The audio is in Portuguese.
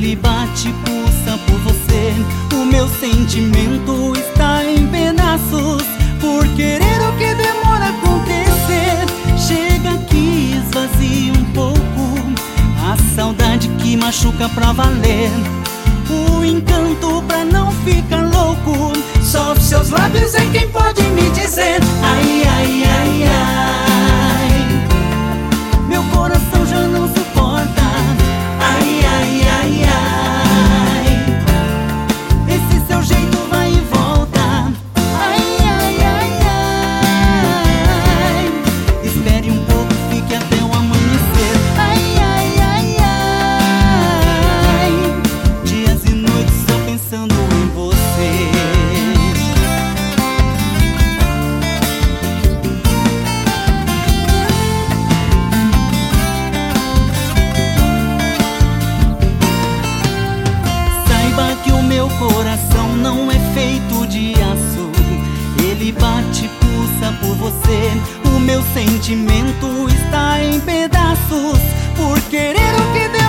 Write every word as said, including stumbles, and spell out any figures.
Ele bate e pulsa por você. O meu sentimento está em pedaços por querer o que demora a acontecer. Chega aqui, esvazia um pouco a saudade que machuca pra valer. O encanto pra não ficar louco, só os seus lábios é quem pode me dizer: ai, ai, ai, ai, meu coração já não suporta. Ai, ai, ai, ai, esse seu jeito vai e volta. Ai, ai, ai, ai, espere um pouco, fique até o amanhecer. Ai, ai, ai, ai, dias e noites só pensando em você. Que o meu coração não é feito de aço. Ele bate e pulsa por você. O meu sentimento está em pedaços por querer o que Deus